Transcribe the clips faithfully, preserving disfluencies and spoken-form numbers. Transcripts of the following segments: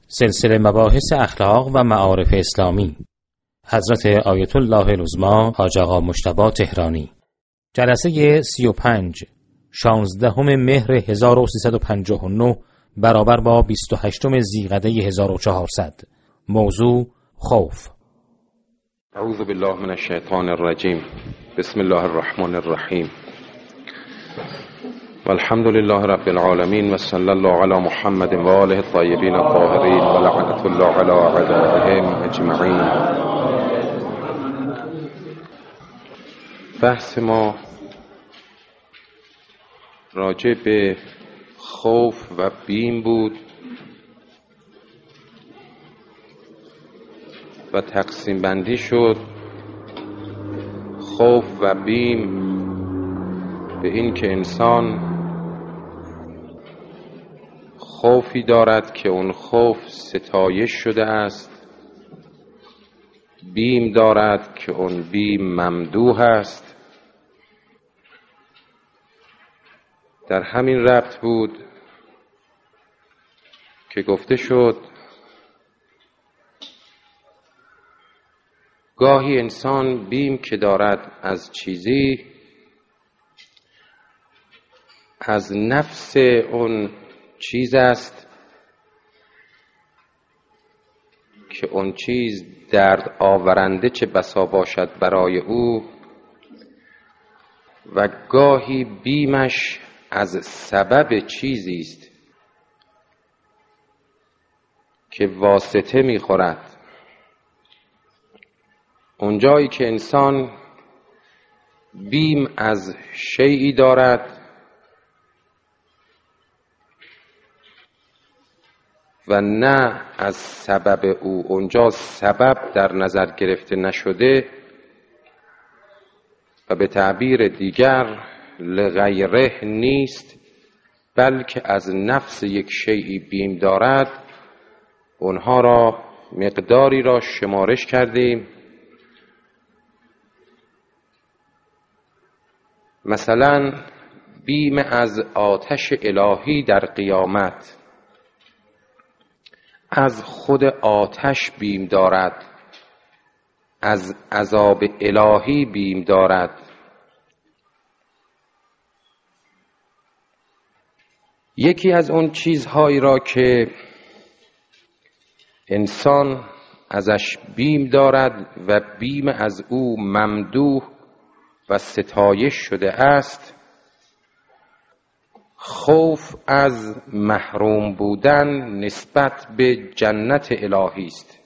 سلسله مباحث اخلاق و معارف اسلامی، حضرت آیت الله العظمی حاج آقا مجتبی تهرانی. جلسه سی و پنج، شانزدهم مهر هزار و سیصد و پنجاه و نه برابر با بیست و هشتم ذیقعده هزار و چهارصد. موضوع خوف. اعوذ بالله من الشیطان الرجیم. بسم الله الرحمن الرحیم. والحمد لله رب العالمین و صلی الله علی محمد و آله الطیبین الطاهرین و لعنت الله علی اعدائهم اجمعین. بحث ما راجع به خوف و بیم بود و تقسیم بندی شد خوف و بیم به این که انسان خوفی دارد که اون خوف ستایش شده است، بیم دارد که اون بیم ممدوح است. در همین ربط بود که گفته شد گاهی انسان بیم که دارد از چیزی، از نفس اون چیز است که اون چیز درد آورنده چه بسا باشد برای او، و گاهی بیمش از سبب چیزی است که واسطه می‌خورد. اونجایی که انسان بیم از شیئی دارد و نه از سبب او، اونجا سبب در نظر گرفته نشده و به تعبیر دیگر لغیره نیست، بلکه از نفس یک شیئی بیم دارد، اونها را مقداری را شمارش کردیم. مثلا بیم از آتش الهی در قیامت، از خود آتش بیم دارد، از عذاب الهی بیم دارد. یکی از اون چیزهایی را که انسان ازش بیم دارد و بیم از او ممدوح و ستایش شده است، خوف از محروم بودن نسبت به جنت الهی است.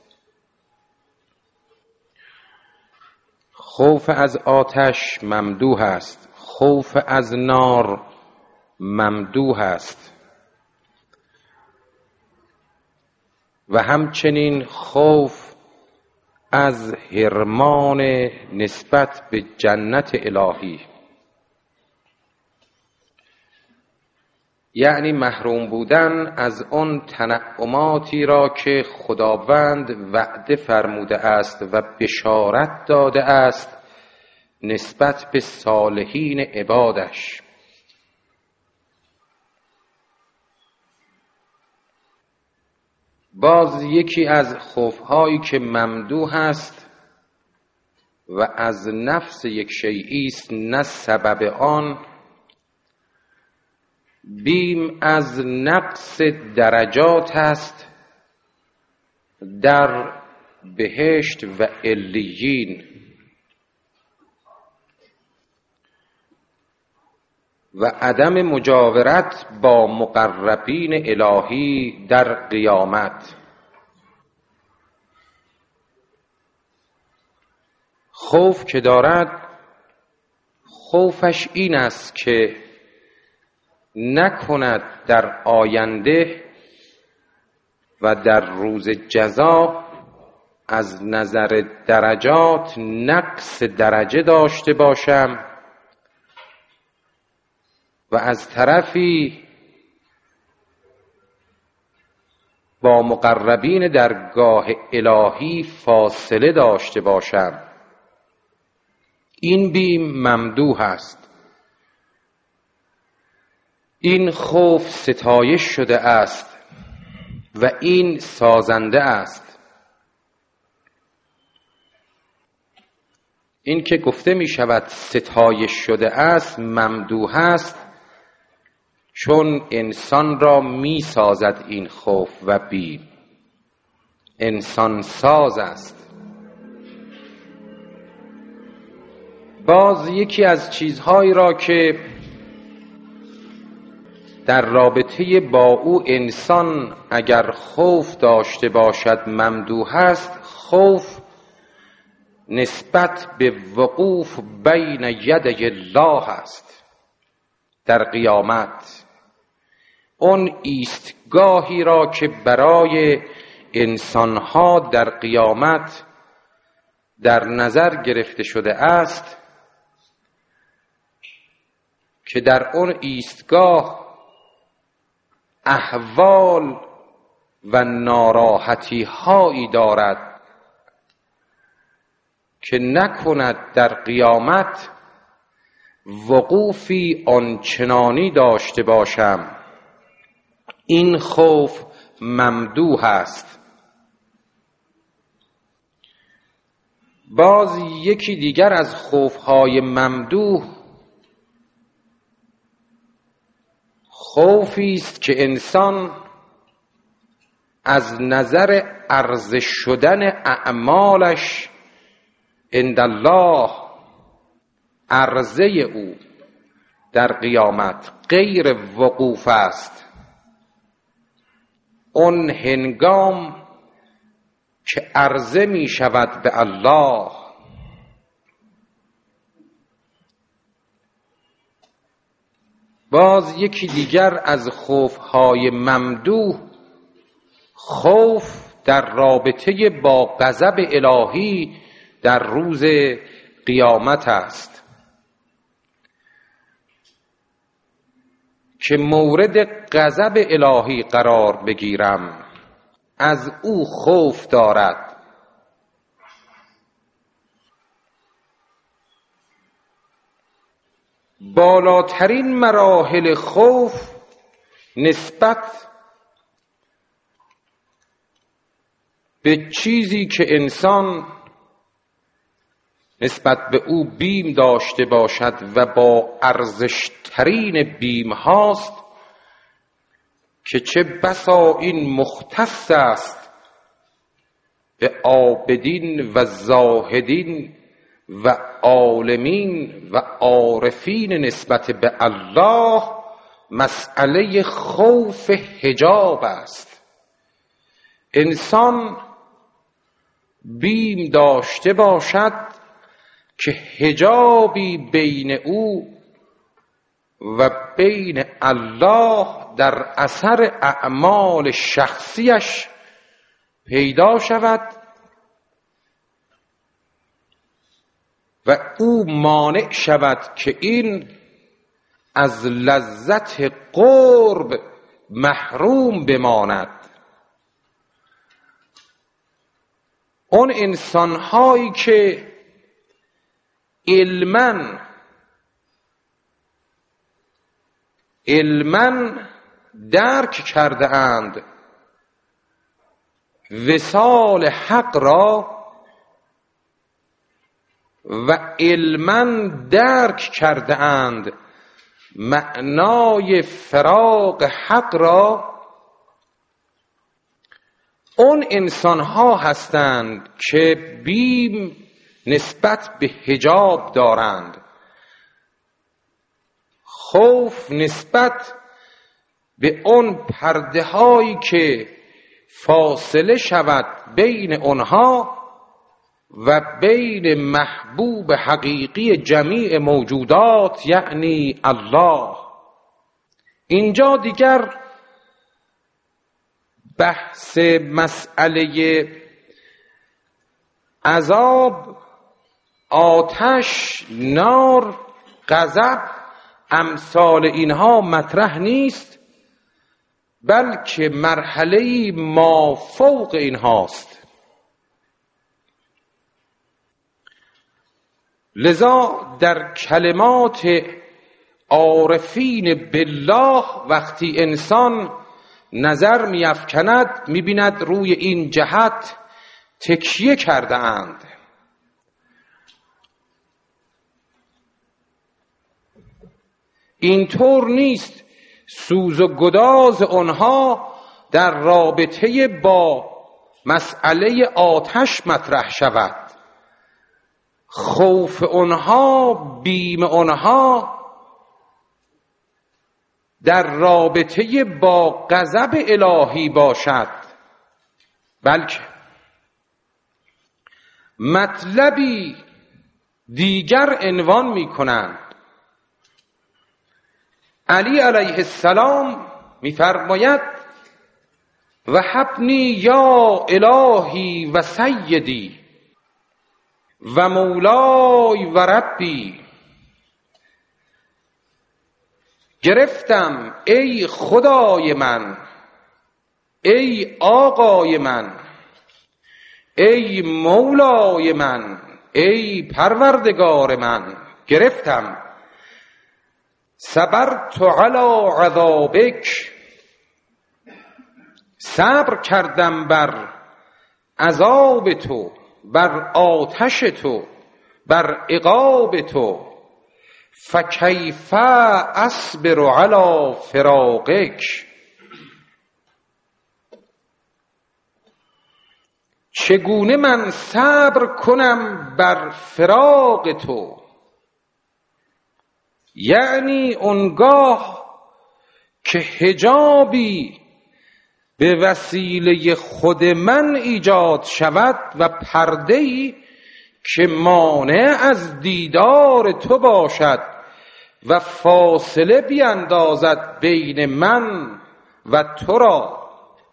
خوف از آتش ممدوح است، خوف از نار ممدوح است، و همچنین خوف از حرمان نسبت به جنت الهی، یعنی محروم بودن از آن تنعماتی را که خداوند وعده فرموده است و بشارت داده است نسبت به صالحین عبادش. باز یکی از خوف‌هایی که ممدوح است و از نفس یک شیئی است نه سبب آن، بیم از نقص درجات است در بهشت و علیین و عدم مجاورت با مقربین الهی در قیامت. خوف که دارد، خوفش این است که نکند در آینده و در روز جزا از نظر درجات نقص درجه داشته باشم و از طرفی با مقربین درگاه الهی فاصله داشته باشم. این بیم ممدوح است. این خوف ستایش شده است و این سازنده است. این که گفته می شود ستایش شده است ممدوح است، چون انسان را می سازد این خوف و بیم. انسان ساز است. باز یکی از چیزهایی را که در رابطه با او انسان اگر خوف داشته باشد ممدوح است، خوف نسبت به وقوف بین یدی الله است. در قیامت اون ایستگاهی را که برای انسانها در قیامت در نظر گرفته شده است، که در اون ایستگاه احوال و ناراحتی هایی دارد که نکند در قیامت وقوفی آنچنانی داشته باشم. این خوف ممدوح است. باز یکی دیگر از خوفهای ممدوح خوفی است که انسان از نظر ارزش شدن اعمالش عند الله، عرضه او در قیامت غیر وقوف است. اون هنگام که عرضه می شود به الله، باز یکی دیگر از خوفهای ممدوح خوف در رابطه با غضب الهی در روز قیامت است، که مورد غضب الهی قرار بگیرم، از او خوف دارد. بالاترین مراحل خوف نسبت به چیزی که انسان نسبت به او بیم داشته باشد و با ارزشترین بیم هاست، که چه بسا این مختص است به عابدین و زاهدین و عالمین و عارفین نسبت به الله، مسئله خوف حجاب است. انسان بیم داشته باشد که حجابی بین او و بین الله در اثر اعمال شخصیش پیدا شود و او مانع شود که این از لذت قرب محروم بماند. اون انسان‌هایی که علماً علماً درک کرده اند وصال حق را و علماً درک کرده اند معنای فراق حق را، اون انسان‌ها هستند که بیم نسبت به حجاب دارند، خوف نسبت به اون پرده هایی که فاصله شود بین اونها و بین محبوب حقیقی جمیع موجودات، یعنی الله. اینجا دیگر بحث مسئله عذاب، آتش، نار، غضب، امثال اینها مطرح نیست، بلکه مرحله ما فوق اینهاست. لذا در کلمات عارفین بالله وقتی انسان نظر می‌افکند می‌بیند روی این جهت تکیه کرده اند. اینطور نیست سوز و گداز آنها در رابطه با مسئله آتش مطرح شود. خوف آنها، بیم آنها در رابطه با غضب الهی باشد، بلکه مطلبی دیگر عنوان می کنند. علی علیه السلام می فرماید وهبنی یا الهی و سیدی و مولای و ربی. گرفتم ای خدای من، ای آقای من، ای مولای من، ای پروردگار من، گرفتم صبرت علی عذابک، صبر کردم بر عذاب تو، بر آتش تو، بر عقاب تو. فکیف اصبر علی فراقک، چگونه من صبر کنم بر فراق تو؟ یعنی اونگاه که حجابی به وسیله خود من ایجاد شود و پرده‌ای که مانع از دیدار تو باشد و فاصله بیندازد بین من و تو را.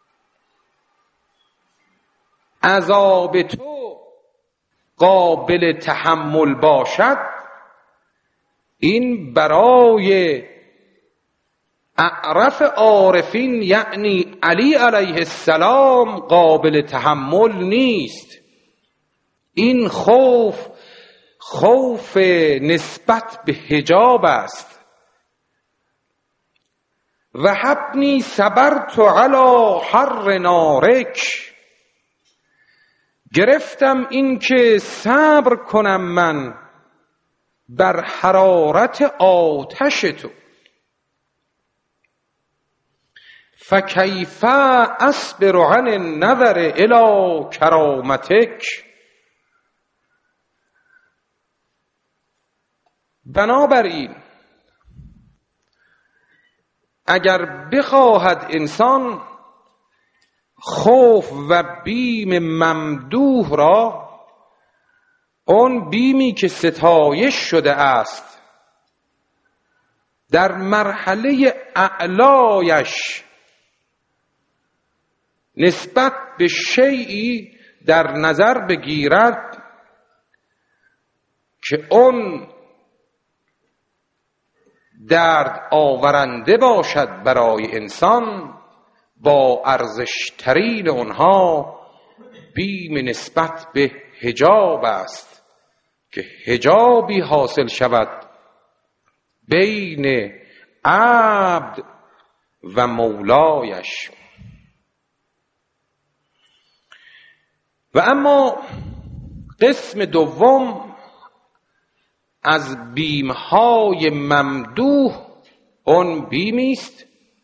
عذاب تو قابل تحمل باشد، این برای اعرف عارفین یعنی علی علیه السلام قابل تحمل نیست. این خوف خوف نسبت به حجاب است. وهبنی صبرت علی حر نارک، گرفتم این که صبر کنم من بر حرارت آتش تو. فکیف اصبر عن النظر الی کرامتک، بنابراین اگر بخواهد انسان خوف و بیم ممدوح را، اون بیمی که ستایش شده است، در مرحله اعلایش نسبت به شیئی در نظر بگیرد که اون درد آورنده باشد برای انسان، با ارزش ترین اونها بیم نسبت به حجاب است که حجابی حاصل شود بین عبد و مولایش. و اما قسم دوم از بیمهای ممدوح اون بیمی است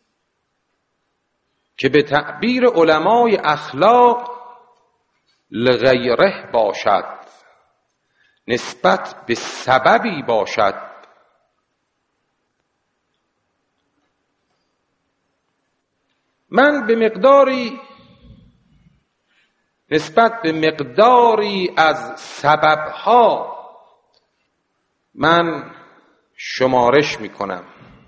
که به تعبیر علمای اخلاق لغیره باشد، نسبت به سببی باشد. من به مقداری نسبت به مقداری از سببها من شمارش می کنم.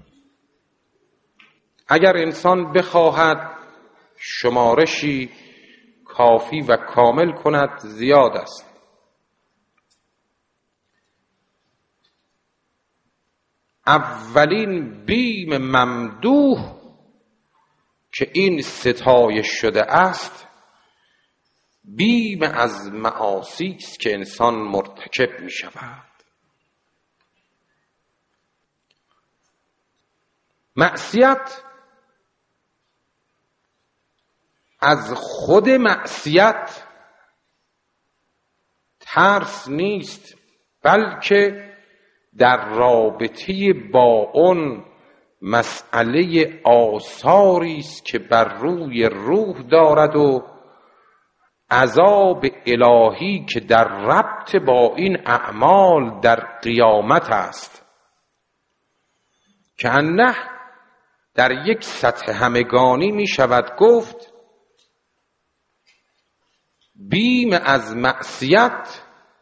اگر انسان بخواهد شمارشی کافی و کامل کند زیاد است. اولین بیم ممدوح که این ستایش شده است، بیم از معاصی است که انسان مرتکب می شود. معصیت از خود معصیت ترس نیست، بلکه در رابطه با اون مسئله آثاری است که بر روی روح دارد و عذاب الهی که در ربط با این اعمال در قیامت است، که انه در یک سطح همگانی می شود گفت بیم از معصیت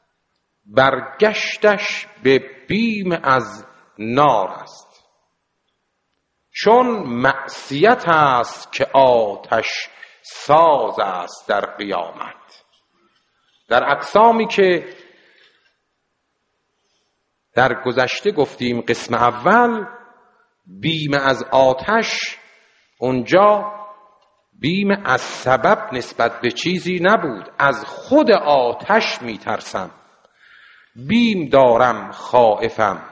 برگشتش به بیم از نار است، چون معصیت است که آتش ساز است در قیامت. در اقسامی که در گذشته گفتیم، قسم اول بیم از آتش، اونجا بیم از سبب نسبت به چیزی نبود، از خود آتش میترسم، بیم دارم، خائفم.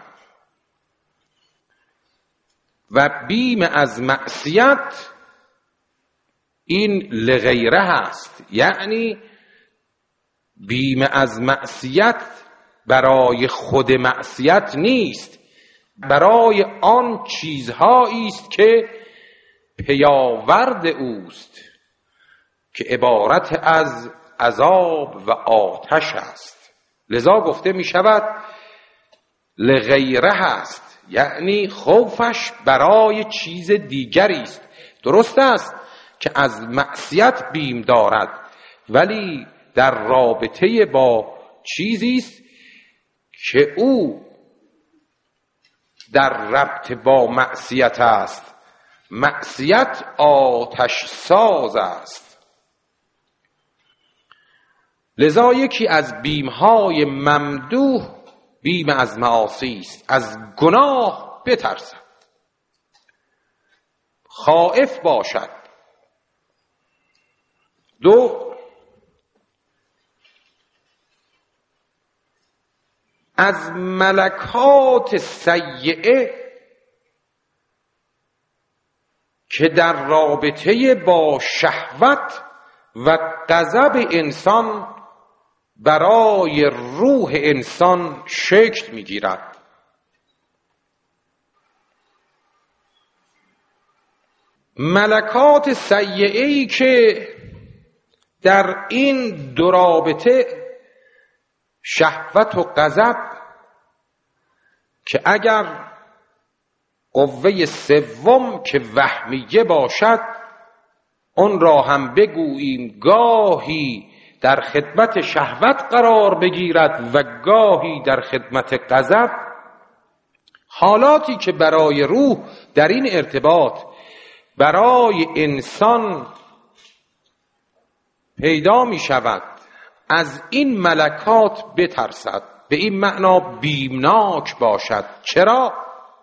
و بیم از معصیت این لغیره هست، یعنی بیم از معصیت برای خود معصیت نیست، برای آن چیزهایی است که پیاورد اوست، که عبارت از عذاب و آتش است. لذا گفته می شود لغیره هست، یعنی خوفش برای چیز دیگری است. درست است که از معصیت بیم دارد، ولی در رابطه با چیزی است که او در ربط با معصیت است. معصیت آتش ساز است. لذا یکی از بیمهای ممدوح بیم از معاصی است، از گناه بترسد، خائف باشد. دو، از ملکات سیئه که در رابطه با شهوت و غضب انسان برای روح انسان شکل می‌گیرد. ملکات سیئه‌ای که در این دو رابطه، شهوت و غضب، که اگر قوه سوم که وهمیه باشد اون را هم بگوییم گاهی در خدمت شهوت قرار بگیرد و گاهی در خدمت غضب، حالاتی که برای روح در این ارتباط برای انسان پیدا می شود، از این ملکات بترسد، به این معنا بیمناک باشد. چرا؟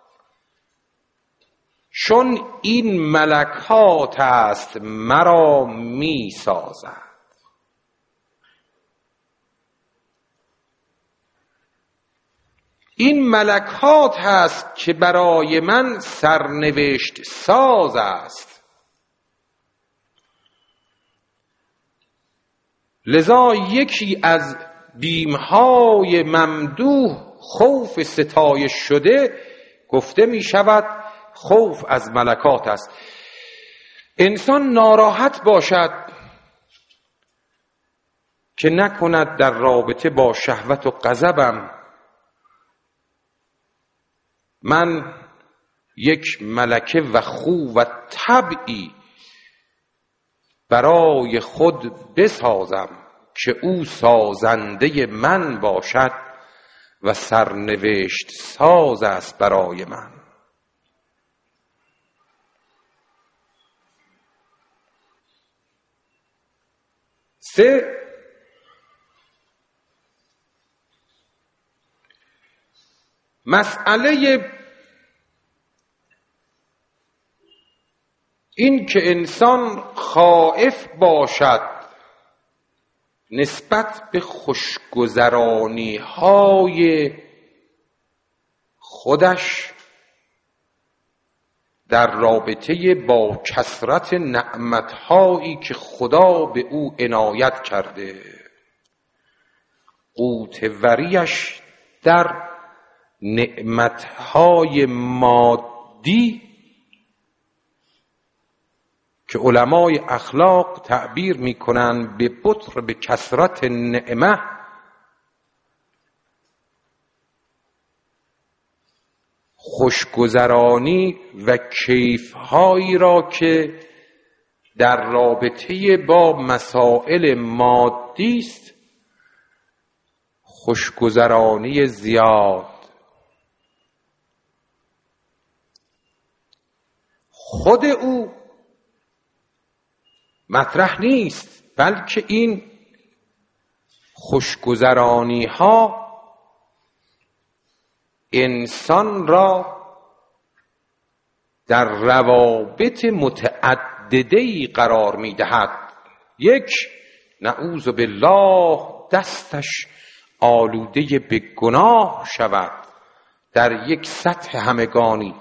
چون این ملکات است مرا می سازد. این ملکات هست که برای من سرنوشت ساز است. لذا یکی از بیمهای ممدوح خوف ستایش شده گفته می شود خوف از ملکات است. انسان ناراحت باشد که نکند در رابطه با شهوت و غضبم من یک ملکه و خو و طبعی برای خود بسازم که او سازنده من باشد و سرنوشت ساز است برای من. سه، مسئله این که انسان خائف باشد نسبت به خوشگذرانی های خودش در رابطه با کثرت نعمتهایی که خدا به او عنایت کرده، قوت وریش در نعمتهای مادی که علمای اخلاق تعبیر میکنن به بطر به کثرت نعمه، خوشگذرانی و کیفهایی را که در رابطه با مسائل مادی است، خوشگذرانی زیاد. خود او مطرح نیست، بلکه این خوشگذرانی ها انسان را در روابط متعدده‌ای قرار می‌دهد. یک، نعوذ بالله دستش آلوده به گناه شود در یک سطح همگانی،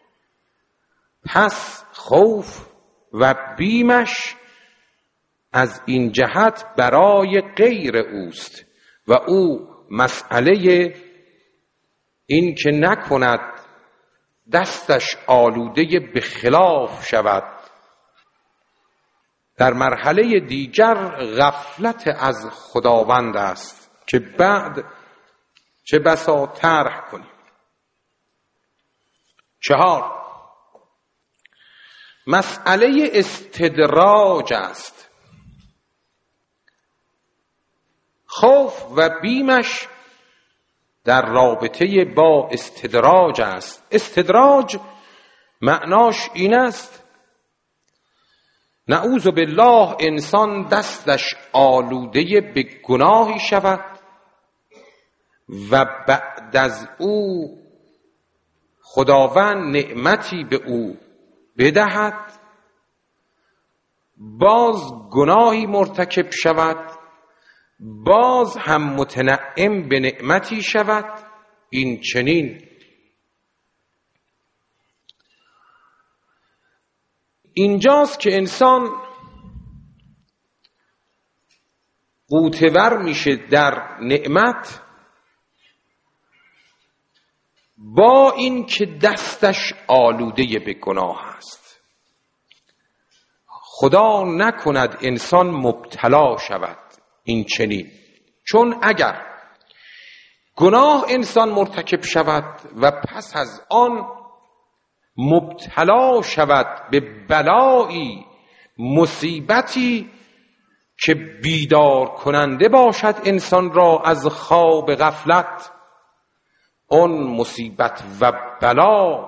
پس خوف و بیمش از این جهت برای غیر اوست و او مسئله این که نکند دستش آلوده به خلاف شود. در مرحله دیگر غفلت از خداوند است که بعد چه بسا طرح کنیم. چهار، مسئله استدراج است. خوف و بیمش در رابطه با استدراج است. استدراج معناش این است نعوذ بالله انسان دستش آلوده به گناهی شود و بعد از او خداوند نعمتی به او بدهد، باز گناهی مرتکب شود، باز هم متنعم به نعمتی شود. این چنین اینجاست که انسان غوطه‌ور میشه در نعمت، با این که دستش آلوده به گناه است. خدا نکند انسان مبتلا شود این چنین، چون اگر گناه انسان مرتکب شود و پس از آن مبتلا شود به بلایی، مصیبتی که بیدار کننده باشد انسان را از خواب غفلت، اون مصیبت و بلا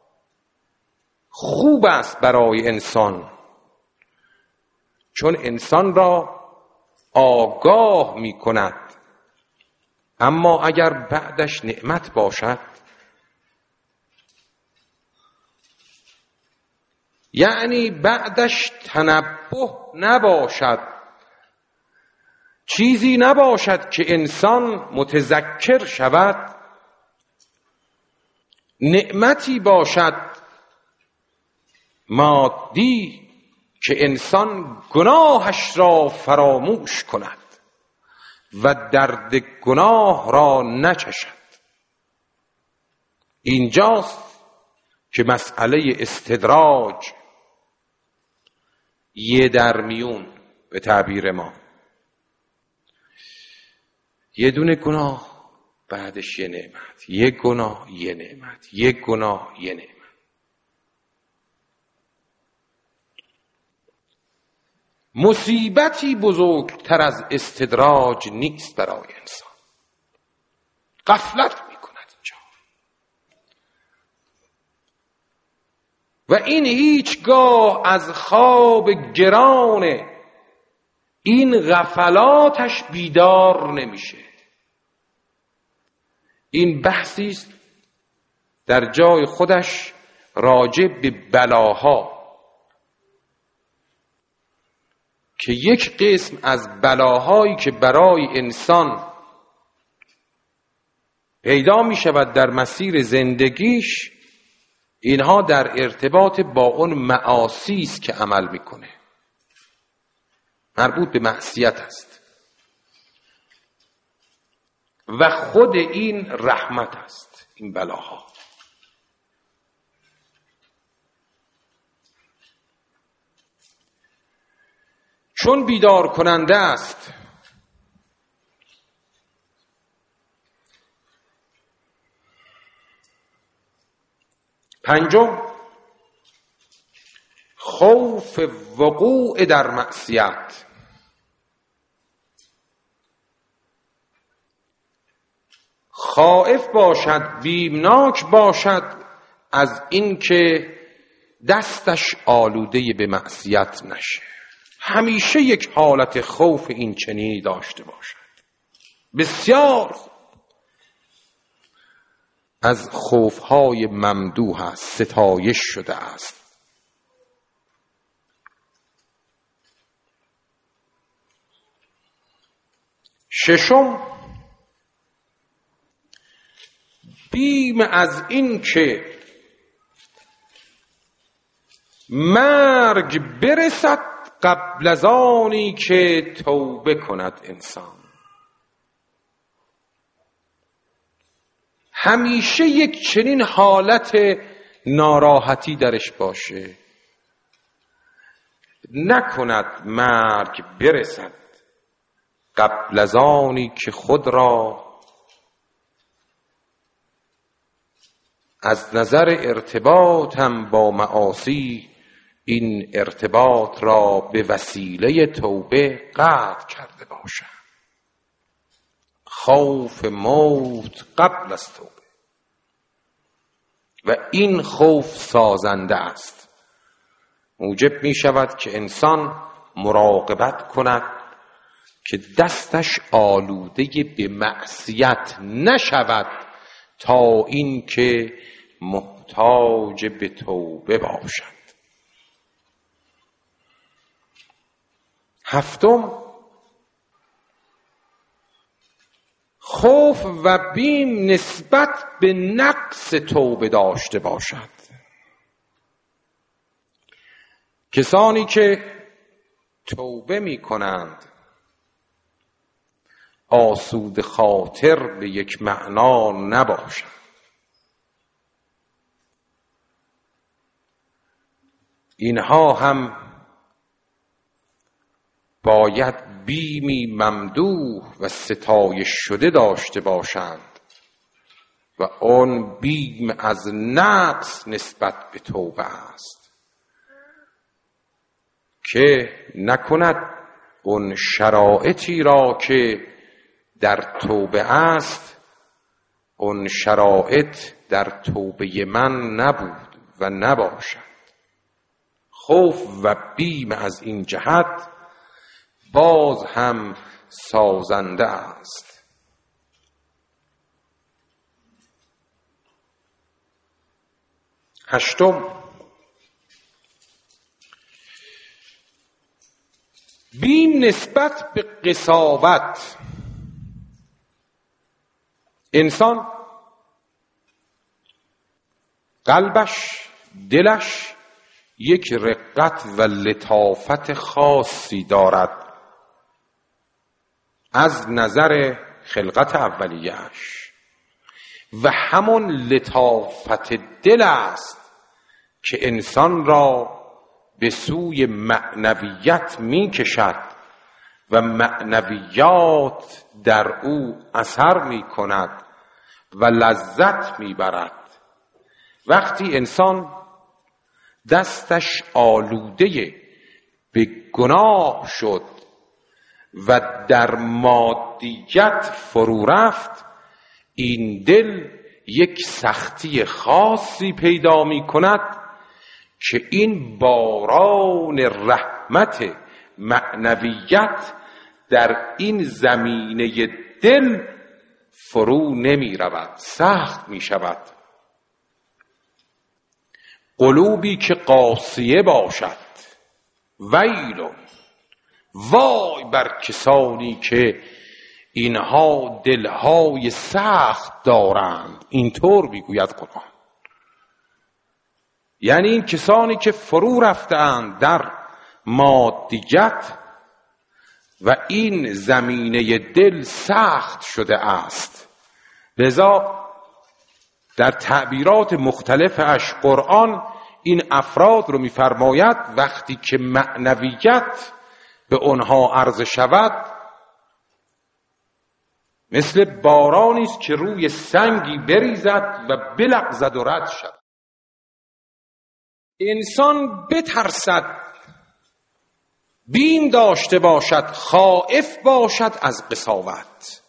خوب است برای انسان، چون انسان را آگاه می کند. اما اگر بعدش نعمت باشد، یعنی بعدش تنبه نباشد، چیزی نباشد که انسان متذکر شود، نعمتی باشد مادی که انسان گناهش را فراموش کند و درد گناه را نچشد. اینجاست که مسئله استدراج یه در میون، به تعبیر ما یه دونه گناه بعدش یه نعمت، یه گناه یه نعمت، یه گناه یه نعمت. مصیبتی بزرگتر از استدراج نیست برای انسان. غفلت میکند اینجا و این هیچگاه از خواب گران این غفلاتش بیدار نمیشه. این بحثی است در جای خودش راجع به بلاها که یک قسم از بلاهایی که برای انسان پیدا می شود در مسیر زندگیش اینها در ارتباط با اون معاصی است که عمل میکنه، مربوط به معصیت است و خود این رحمت است. این بلاها چون بیدار کننده است، پنجم خوف وقوع در معصیت. خائف باشد، بیمناک باشد از اینکه دستش آلوده به معصیت نشه. همیشه یک حالت خوف این چنینی داشته باشد. بسیار از خوفهای ممدوح است، ستایش شده است. ششم بیم از این که مرگ برسد قبل از آنی که توبه کند انسان. همیشه یک چنین حالت ناراحتی درش باشه، نکند مرگ برسد قبل از آنی که خود را از نظر ارتباطم با معاصی این ارتباط را به وسیله توبه قطع کرده باشم. خوف موت قبل از توبه، و این خوف سازنده است، موجب می شود که انسان مراقبت کند که دستش آلوده به معصیت نشود تا این که محتاج به توبه باشد. هفتم خوف و بیم نسبت به نقص توبه داشته باشد. کسانی که توبه می کنند آسود خاطر به یک معنا نباشد. اینها هم باید بیمی ممدوح و ستایش شده داشته باشند و آن بیم از نقص نسبت به توبه است که نکند اون شرایطی را که در توبه است، اون شرایط در توبه من نبود و نباشد. خوف و بیم از این جهت باز هم سازنده است. هشتم بیم نسبت به قساوت. انسان قلبش، دلش یک رقت و لطافت خاصی دارد از نظر خلقت اولیه‌اش و همون لطافت دل است که انسان را به سوی معنویت می کشد و معنویات در او اثر می کند و لذت می برد. وقتی انسان دستش آلوده به گناه شد و در مادیت فرو رفت، این دل یک سختی خاصی پیدا می کند که این باران رحمت معنویت در این زمینه دل فرو نمی رود، سخت می شود. قلوبی که قاسیه باشد، ویل، وای بر کسانی که اینها دلهای سخت دارند. اینطور میگوید قرآن. یعنی این کسانی که فرو رفتند در مادیت و این زمینه دل سخت شده است. لذا در تعبیرات مختلفش قرآن این افراد رو می‌فرماید وقتی که معنویت به آنها عرضه شود مثل بارانی است که روی سنگی بریزد و بلغزد و رد شود. انسان بترسد، بیم داشته باشد، خائف باشد از قساوت،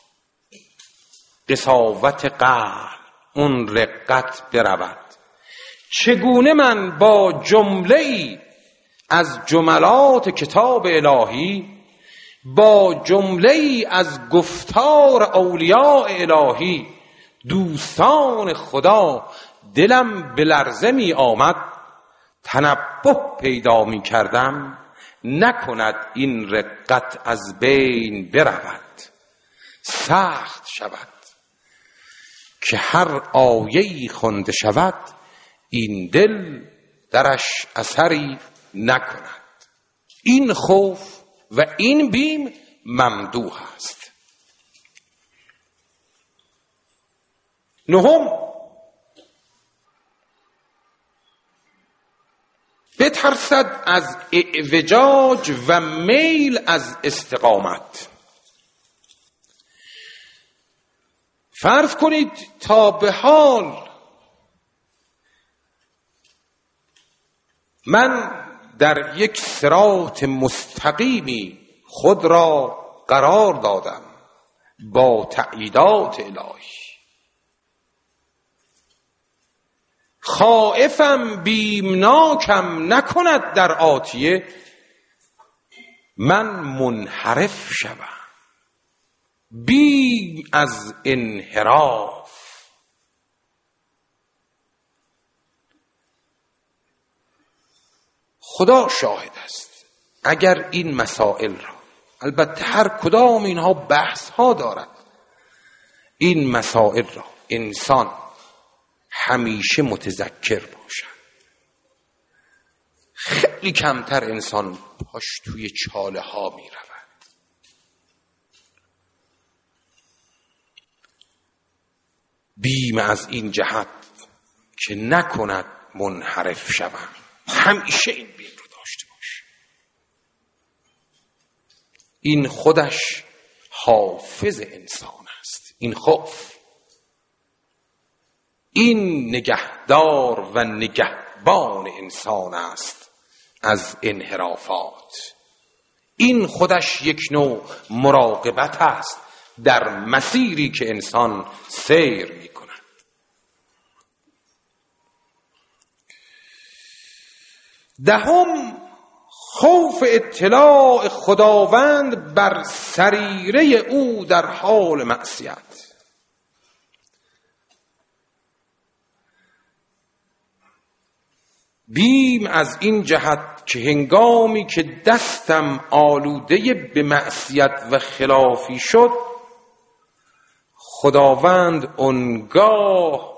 قساوت قلب، اون رقت برود. چگونه من با جمله ای از جملات کتاب الهی، با جمله ای از گفتار اولیاء الهی، دوستان خدا، دلم به لرزه می آمد، تنبه پیدا می کردم نکند این رقت از بین برود، سخت شود که هر آیه‌ای خوانده شود این دل درش اثری نکند. این خوف و این بیم ممدوح است. نهم، بترسد از اعوجاج و میل از استقامت. فرض کنید تا به حال من در یک صراط مستقیمی خود را قرار دادم با تأییدات الهی، خائفم بیمناکم نکند در آتیه من منحرف شوم. بیم از انحراف. خدا شاهد است اگر این مسائل را، البته هر کدام اینها بحث ها دارد، این مسائل را انسان همیشه متذکر باشد، خیلی کمتر انسان پاش توی چاله ها می رود. بیم از این جهت که نکند منحرف شوم، همیشه این بیم رو داشته باش. این خودش حافظ انسان است. این خوف، این نگهدار و نگهبان انسان است از انحرافات. این خودش یک نوع مراقبت است در مسیری که انسان سیر می کند. دهم، خوف اطلاع خداوند بر سریره او در حال معصیت. بیم از این جهت که هنگامی که دستم آلوده به معصیت و خلافی شد، خداوند آنگاه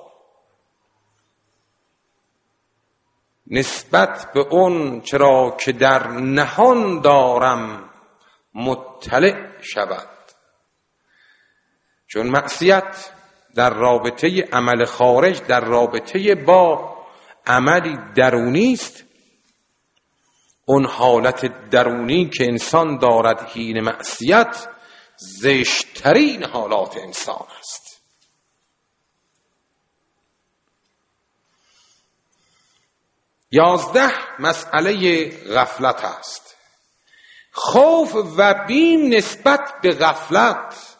نسبت به اون چرا که در نهان دارم مطلع شود. چون معصیت در رابطه عمل خارج در رابطه با عملی درونی است، اون حالت درونی که انسان دارد حین معصیت زشترین حالات انسان است. یازده، مسئله غفلت است. خوف و بیم نسبت به غفلت،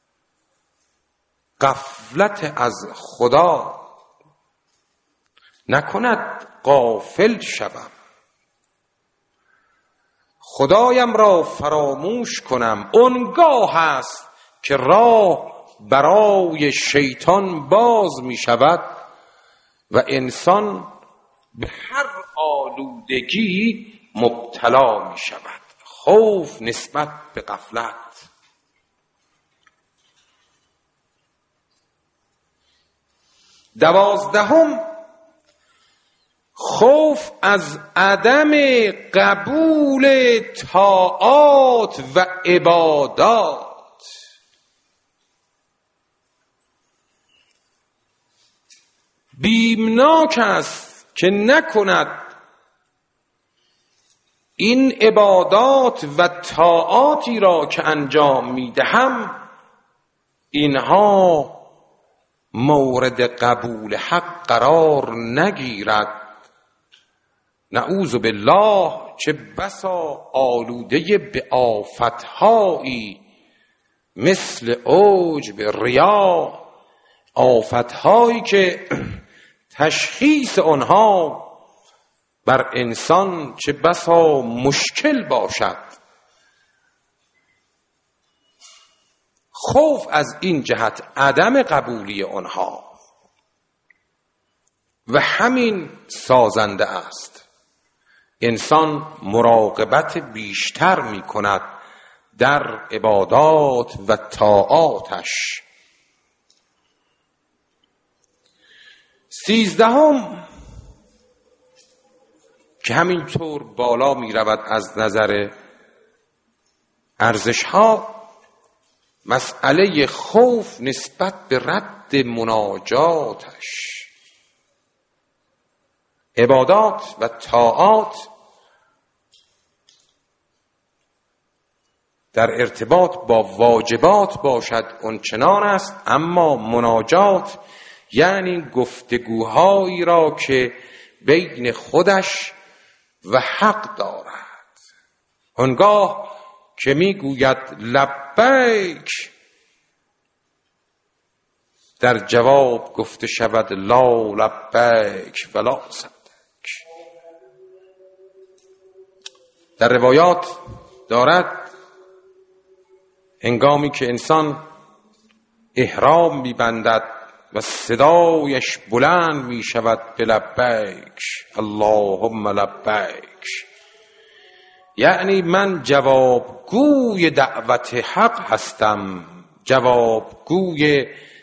غفلت از خدا، نکند غافل شوم، خدایم را فراموش کنم. آنگاه است که راه برای شیطان باز می شود و انسان به هر آلودگی مبتلا می شود. خوف نسبت به غفلت. دوازدهم، خوف از عدم قبول طاعات و عبادات. بیمناک است که نکند این عبادات و طاعاتی را که انجام میدهم اینها مورد قبول حق قرار نگیرد. نعوذ بالله، چه بسا آلوده به آفتهایی مثل عجب، ریا، آفتهایی که تشخیص آنها بر انسان چه بسا مشکل باشد. خوف از این جهت عدم قبولی آنها و همین سازنده است. انسان مراقبت بیشتر می کند در عبادات و طاعاتش. سیزدهم که همینطور بالا می رود از نظر ارزش ها، مسئله خوف نسبت به رد مناجاتش. عبادات و طاعات در ارتباط با واجبات باشد اونچنان است، اما مناجات یعنی گفتگوهایی را که بین خودش و حق دارد. آنگاه که میگوید لبیک، در جواب گفته شود لا لبیک ولا صدیک. در روایات دارد هنگامی که انسان احرام میبندد و صدایش بلند می شود به لبیک اللهم لبیک، یعنی من جوابگوی دعوت حق هستم، جوابگوی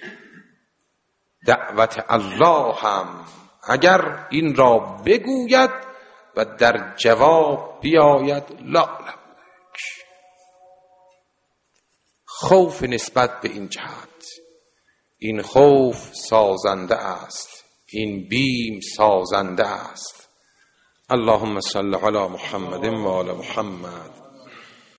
دعوت الله هم. اگر این را بگوید و در جواب بیاید لا لبیک. خوف نسبت به این جهت، این خوف سازنده است، این بیم سازنده است. اللهم صل علی محمد و آل محمد.